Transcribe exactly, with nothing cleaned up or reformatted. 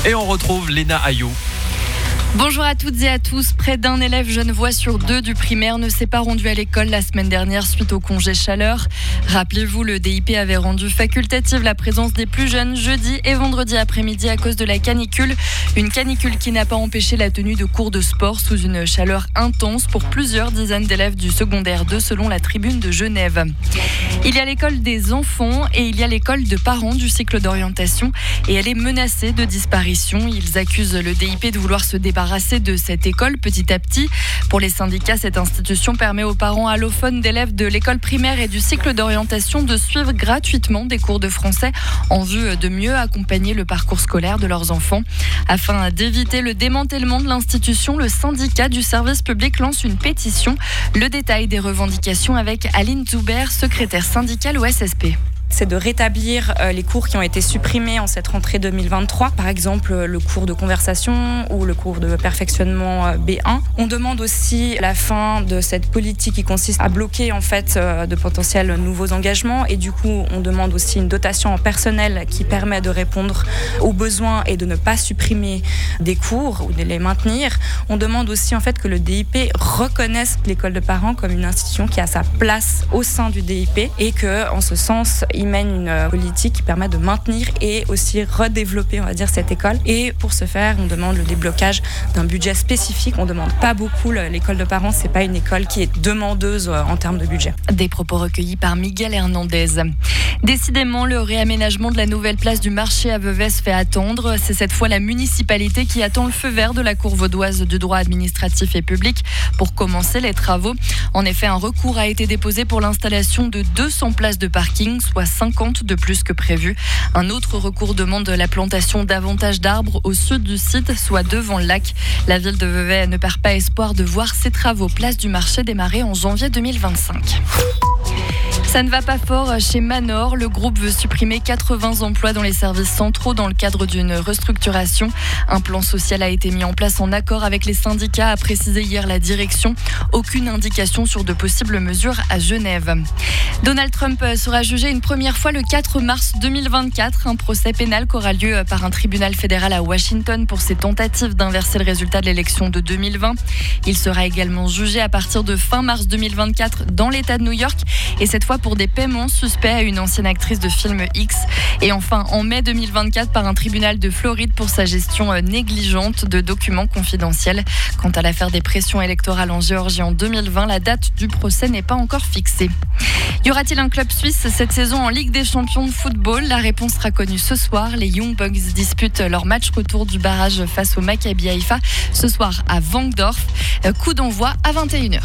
Et on retrouve Léna Ayou. Bonjour à toutes et à tous. Près d'un élève genevois sur deux du primaire ne s'est pas rendu à l'école la semaine dernière suite au congé chaleur. Rappelez-vous, le D I P avait rendu facultative la présence des plus jeunes jeudi et vendredi après-midi à cause de la canicule. Une canicule qui n'a pas empêché la tenue de cours de sport sous une chaleur intense pour plusieurs dizaines d'élèves du secondaire deux selon la Tribune de Genève. Il y a l'école des enfants et il y a l'école de parents du cycle d'orientation et elle est menacée de disparition. Ils accusent le D I P de vouloir se débarrasser de cette école petit à petit. Pour les syndicats, cette institution permet aux parents allophones d'élèves de l'école primaire et du cycle d'orientation de suivre gratuitement des cours de français en vue de mieux accompagner le parcours scolaire de leurs enfants. Afin d'éviter le démantèlement de l'institution, le syndicat du service public lance une pétition. Le détail des revendications avec Aline Zuber, secrétaire syndicale au S S P. C'est de rétablir les cours qui ont été supprimés en cette rentrée deux mille vingt-trois, par exemple le cours de conversation ou le cours de perfectionnement B un. On demande aussi la fin de cette politique qui consiste à bloquer en fait de potentiels nouveaux engagements et du coup on demande aussi une dotation en personnel qui permet de répondre aux besoins et de ne pas supprimer des cours ou de les maintenir. On demande aussi en fait que le D I P reconnaisse l'école de parents comme une institution qui a sa place au sein du D I P et que en ce sens il mène une politique qui permet de maintenir et aussi redévelopper, on va dire, cette école. Et pour ce faire, on demande le déblocage d'un budget spécifique. On demande pas beaucoup. L'école de parents, c'est pas une école qui est demandeuse en termes de budget. Des propos recueillis par Miguel Hernandez. Décidément, le réaménagement de la nouvelle place du marché à Vevey se fait attendre. C'est cette fois la municipalité qui attend le feu vert de la Cour vaudoise du droit administratif et public pour commencer les travaux. En effet, un recours a été déposé pour l'installation de deux cents places de parking, soit cinquante de plus que prévu. Un autre recours demande la plantation davantage d'arbres au sud du site, soit devant le lac. La ville de Vevey ne perd pas espoir de voir ses travaux place du marché démarrer en janvier deux mille vingt-cinq. Ça ne va pas fort chez Manor. Le groupe veut supprimer quatre-vingts emplois dans les services centraux dans le cadre d'une restructuration. Un plan social a été mis en place en accord avec les syndicats, a précisé hier la direction. Aucune indication sur de possibles mesures à Genève. Donald Trump sera jugé une première fois le quatre mars deux mille vingt-quatre. Un procès pénal qui aura lieu par un tribunal fédéral à Washington pour ses tentatives d'inverser le résultat de l'élection de deux mille vingt. Il sera également jugé à partir de fin mars deux mille vingt-quatre dans l'État de New York et cette fois pour des paiements suspects à une ancienne actrice de film X. Et enfin, en mai deux mille vingt-quatre, par un tribunal de Floride pour sa gestion négligente de documents confidentiels. Quant à l'affaire des pressions électorales en Géorgie en deux mille vingt, la date du procès n'est pas encore fixée. Y aura-t-il un club suisse cette saison en Ligue des champions de football? La réponse sera connue ce soir. Les Young Bucks disputent leur match retour du barrage face au Maccabi Haïfa ce soir à Vangdorf. Coup d'envoi à vingt et une heures.